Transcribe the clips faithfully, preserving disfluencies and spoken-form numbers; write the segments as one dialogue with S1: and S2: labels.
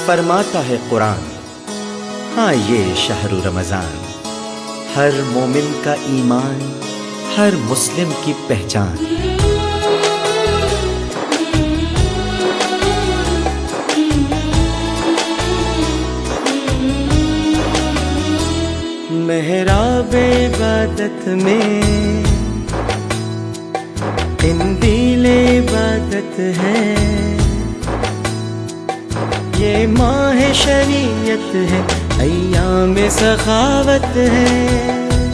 S1: فرماتا ہے قرآن، ہاں یہ شہر رمضان ہر مومن کا ایمان، ہر مسلم کی پہچان۔ محراب عبادت میں قندیل عبادت ہے، یہ ماہ شریعت ہے، ایام سخاوت ہے،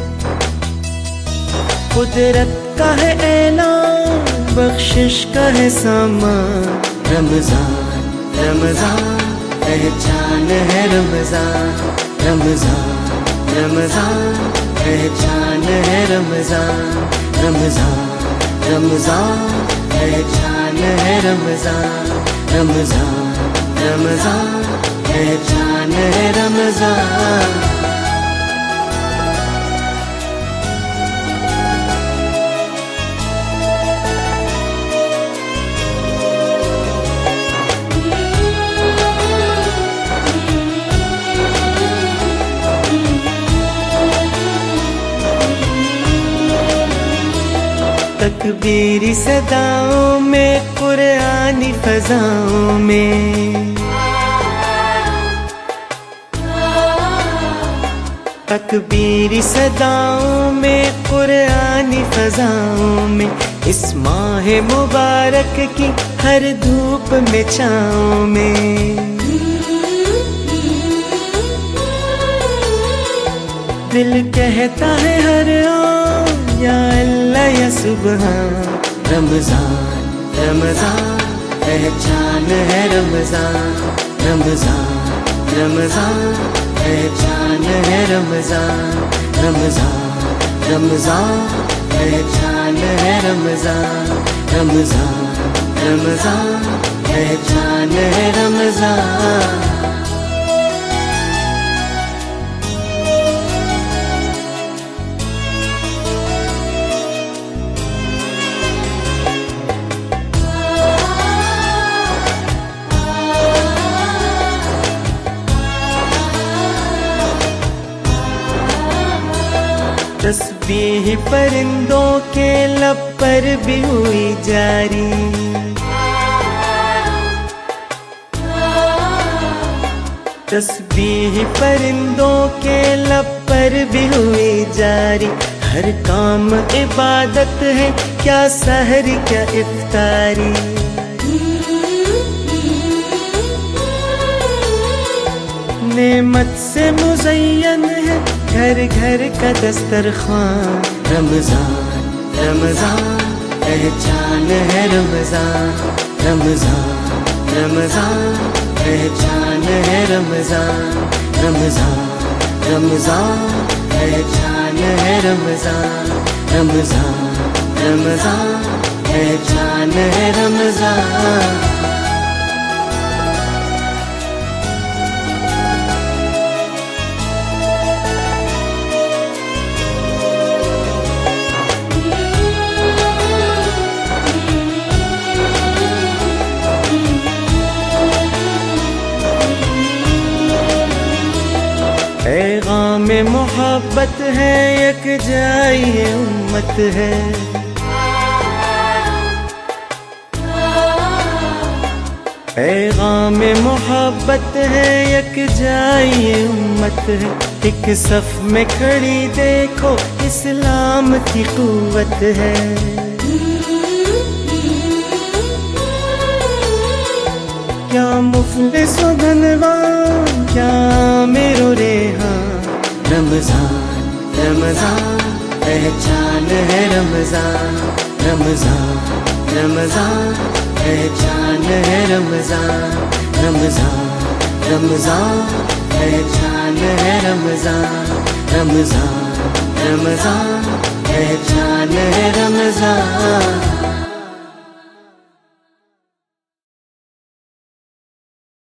S1: قدرت کا ہے اعلان، بخشش کا ہے سامان۔ رمضان رمضان پہچان ہے رمضان، رمضان رمضان پہچان ہے رمضان، رمضان رمضان پہچان ہے رمضان، رمضان رمضان پہچان ہے رمضان۔ تکبیری صداؤں میں، قرآنی فضاؤں میں، تکبیری صداؤں میں، قرآنی فضاؤں میں، اس ماہ مبارک کی ہر دھوپ میں چھاؤں میں، دل کہتا ہے ہر آن یا اللہ یا سبحان۔ رمضان رمضان پہچان ہے رمضان، رمضان رمضان پہچان ہے رمضان، رمضان رمضان پہچان ہے رمضان، رمضان رمضان پہچان ہے رمضان۔ تسبیح پرندوں کے لب پر بھی ہوئی جاری، تسبیح پرندوں کے لب پر بھی ہوئی جاری، ہر کام عبادت ہے، کیا سحر کیا افطاری، نعمت سے مزین ہے گھر گھر کا دسترخوان۔ رمضان رمضان پہچان ہے رمضان، رمضان رمضان پہچان ہے رمضان، رمضان رمضان پہچان ہے رمضان، رمضان رمضان پہچان ہے رمضان۔ پیغام محبت ہے، یکجائی امت ہے، پیغام محبت ہے، یکجائی امت ہے، ایک صف میں کھڑی دیکھو اسلام کی قوت ہے، کیا مفلس و دھنوان، کیا عامر و ریحان۔ رمضان رمضان پہچان ہے رمضان، رمضان رمضان پہچان ہے رمضان، رمضان رمضان پہچان ہے رمضان، رمضان رمضان پہچان ہے رمضان۔